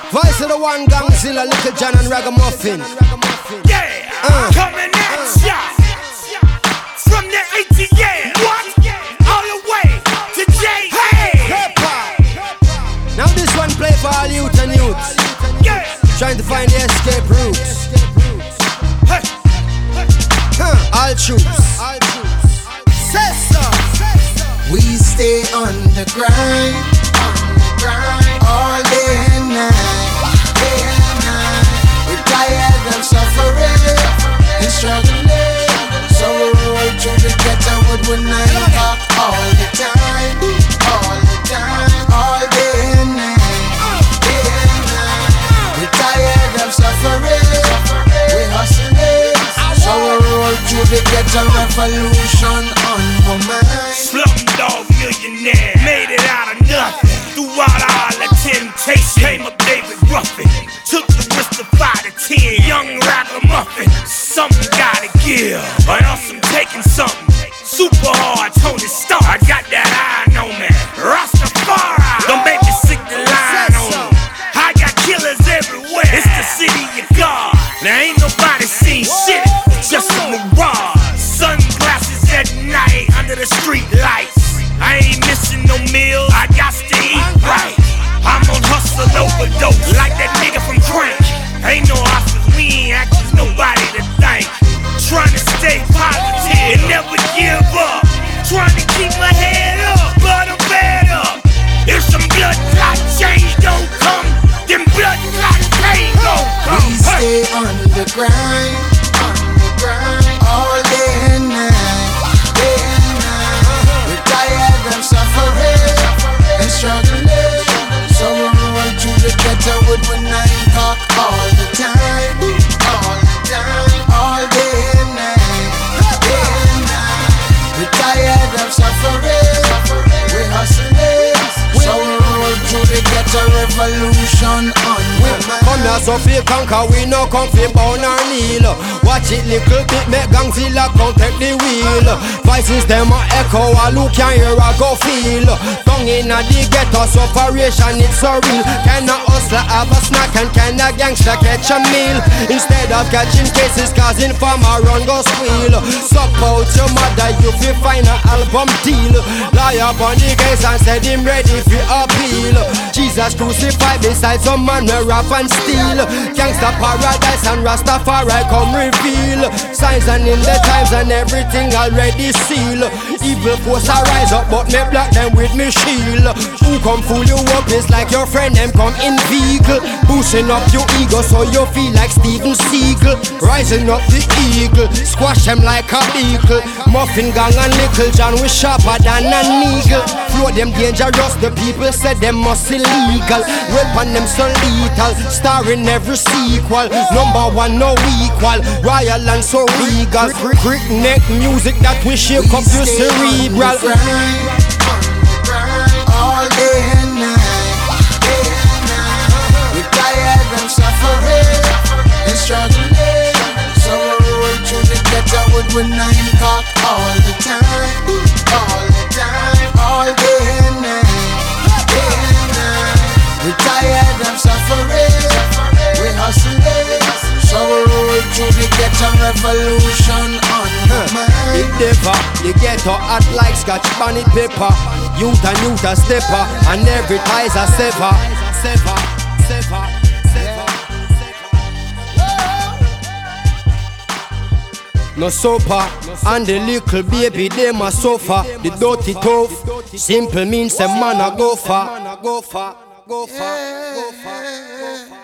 Voice of the one Gangzilla, Little John and Ragamuffin. Yeah, coming at ya from the ATL. What? All the way to J. Hey. Now this one play for all youth and youths. Yeah. Trying to find the escape routes. Hey. All troops. Say so. We stay on the grind, all day and night, We're tired of suffering and struggling, so we roll through the ghetto with 9 o'clock all the time, all day and night, We're tired of suffering, we're hustling, so we roll through the ghetto revolution on my mind. Slumdog millionaire, made it out of nothing. Throughout all the temptation, came up David Ruffin. Took the risk to fight a 10. Young Ragamuffin, something gotta give, or else I'm taking something. Super hard, Tony Stark. I got that iron on me. Rastafari, don't make me sick the line on me. I got killers everywhere. It's the city of God. Now ain't nobody seen shit, just a mirage. Sunglasses at night under the street lights. I ain't missing no meals, I got to eat right. I'm on hustle overdose, like that nigga from Crank. Ain't no options, we ain't actors, nobody to thank. Trying to stay positive and never give up. Trying to keep my head up, but I'm fed up. If some blood clot change don't come, then blood clot pain don't come. We stay on the grind, all day and night, We're tired of suffering and struggling, so we roll through the ghetto with 9 o'clock all the time, all day and night, We're tired of suffering, we're hustling, so we roll through the ghetto revolution on my mind. Come here so feel conquer, we no come fi bound or kneel. Watch it little bit, make Gangzilla come take the wheel. Voices them a echo, a look can hear a go feel. Tongue inna the ghetto, sufferation it's so real. Can a hustler have a snack and can a gangster catch a meal? Instead of catching cases, causing farmer run go squeal. Suck out your mother, you fi find a album deal. Lie up on the case and said him ready fi appeal. Jesus crucified beside some man we rap and steal. Gangsta paradise and Rastafari come reveal. Signs and in the times and everything already seal. Evil force a rise up but me block them with me shield. Who come fool you up is like your friend them come in vehicle. Boosting up your ego so you feel like Steven Seagal. Rising up the eagle, squash them like a beagle. Muffin Gang and Little John we sharper than an eagle. Float them dangerous, the people said them must illegal. Weapon them so lethal, star in every sequel. Number one no equal, royal and so regal. Quick neck music that we shake up your cerebral. All day and night, We're tired of suffering and struggling, so we roll through the ghetto with 9 o'clock all the time, all day and night, We're tired of suffering, we're hustling, so we roll through the ghetto revolution on my mind. It never, the ghetto hot like scotch bonnet paper. Youth and youth a stepper, and every tie's a sever. No sofa, and the little baby them a suffer. The dirty tough, simple means a man a go far.